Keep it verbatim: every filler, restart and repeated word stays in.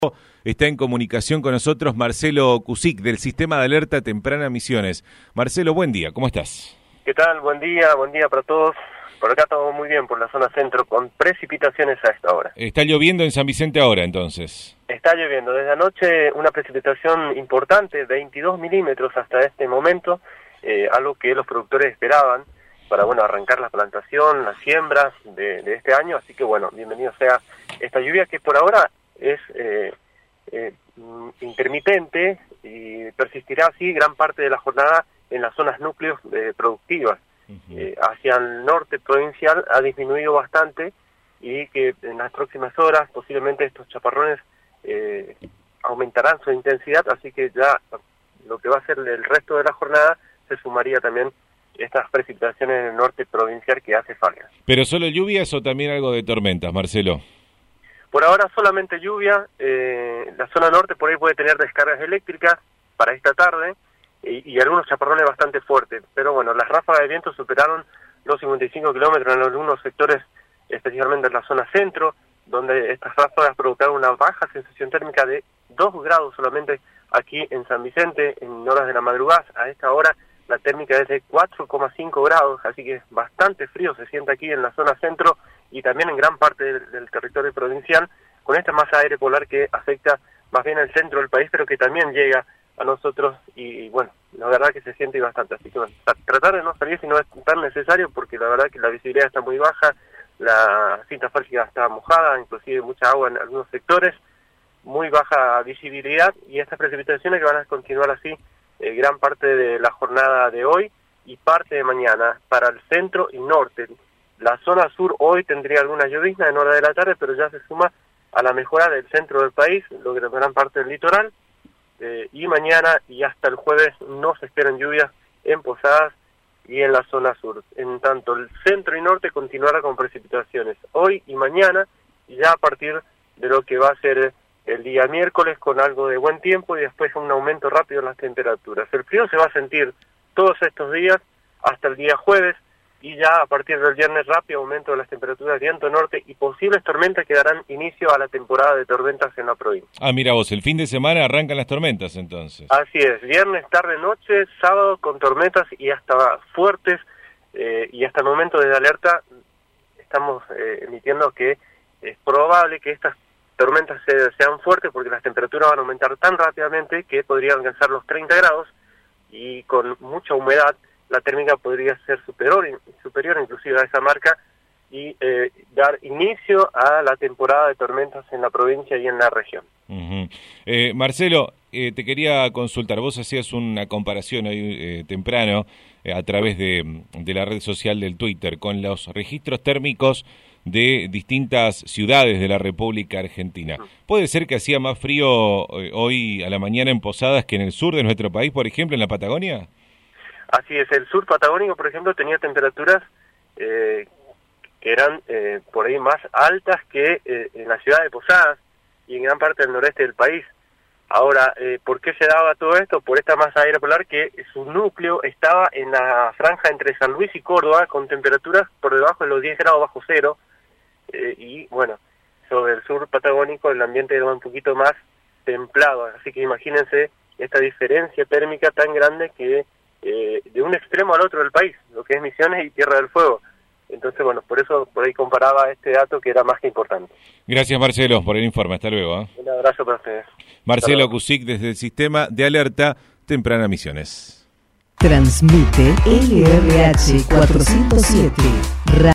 Está en comunicación con nosotros Marcelo Cusic, del Sistema de Alerta Temprana Misiones. Marcelo, buen día, ¿cómo estás? ¿Qué tal? Buen día, buen día para todos. Por acá todo muy bien, por la zona centro, con precipitaciones a esta hora. Está lloviendo en San Vicente ahora, entonces. Está lloviendo. Desde anoche una precipitación importante, veintidós milímetros hasta este momento, eh, algo que los productores esperaban para, bueno, arrancar la plantación, las siembras de, de este año. Así que, bueno, bienvenido sea esta lluvia que por ahora es eh, eh, intermitente y persistirá así gran parte de la jornada en las zonas núcleos eh, productivas. Uh-huh. eh, hacia el norte provincial ha disminuido bastante y que en las próximas horas posiblemente estos chaparrones eh, aumentarán su intensidad, así que ya lo que va a ser el resto de la jornada se sumaría también estas precipitaciones en el norte provincial que hace falta. ¿Pero solo lluvias o también algo de tormentas, Marcelo? Por ahora solamente lluvia. eh, la zona norte por ahí puede tener descargas eléctricas para esta tarde y, y algunos chaparrones bastante fuertes, pero bueno, las ráfagas de viento superaron los cincuenta y cinco kilómetros en algunos sectores, especialmente en la zona centro, donde estas ráfagas provocaron una baja sensación térmica de dos grados solamente aquí en San Vicente, en horas de la madrugada. A esta hora la térmica es de cuatro coma cinco grados, así que bastante frío se siente aquí en la zona centro y también en gran parte del, del territorio provincial, con esta masa de aire polar que afecta más bien al centro del país, pero que también llega a nosotros y, bueno, la verdad que se siente bastante. Así que bueno, tratar de no salir si no es tan necesario, porque la verdad que la visibilidad está muy baja, la cinta asfáltica está mojada, inclusive mucha agua en algunos sectores, muy baja visibilidad, y estas precipitaciones que van a continuar así eh, gran parte de la jornada de hoy y parte de mañana para el centro y norte. La zona sur hoy tendría alguna llovizna en hora de la tarde, pero ya se suma a la mejora del centro del país, lo que gran parte del litoral, eh, y mañana y hasta el jueves no se esperan lluvias en Posadas y en la zona sur. En tanto, el centro y norte continuará con precipitaciones hoy y mañana, y ya a partir de lo que va a ser el día miércoles con algo de buen tiempo y después un aumento rápido en las temperaturas. El frío se va a sentir todos estos días hasta el día jueves, y ya a partir del viernes rápido aumento de las temperaturas, viento norte y posibles tormentas que darán inicio a la temporada de tormentas en la provincia. Ah, mira vos, el fin de semana arrancan las tormentas entonces. Así es, viernes, tarde, noche, sábado con tormentas y hasta fuertes, eh, y hasta el momento de alerta estamos eh, emitiendo que es probable que estas tormentas se, sean fuertes porque las temperaturas van a aumentar tan rápidamente que podrían alcanzar los treinta grados, y con mucha humedad la térmica podría ser superior, superior inclusive a esa marca, y eh, dar inicio a la temporada de tormentas en la provincia y en la región. Uh-huh. eh, Marcelo, eh, te quería consultar, vos hacías una comparación hoy eh, temprano eh, a través de, de la red social del Twitter con los registros térmicos de distintas ciudades de la República Argentina. ¿Puede ser que hacía más frío eh, hoy a la mañana en Posadas que en el sur de nuestro país, por ejemplo, en la Patagonia? Así es, el sur patagónico, por ejemplo, tenía temperaturas eh, que eran eh, por ahí más altas que eh, en la ciudad de Posadas y en gran parte del noreste del país. Ahora, eh, ¿por qué se daba todo esto? Por esta masa de aire polar que su núcleo estaba en la franja entre San Luis y Córdoba, con temperaturas por debajo de los diez grados bajo cero, eh, y bueno, sobre el sur patagónico el ambiente era un poquito más templado, así que imagínense esta diferencia térmica tan grande que Eh, de un extremo al otro del país, lo que es Misiones y Tierra del Fuego. Entonces, bueno, por eso por ahí comparaba este dato que era más que importante. Gracias, Marcelo, por el informe. Hasta luego. ¿eh? Un abrazo para ustedes. Marcelo Cusic, desde el Sistema de Alerta Temprana Misiones. Transmite L R H cuatrocientos siete.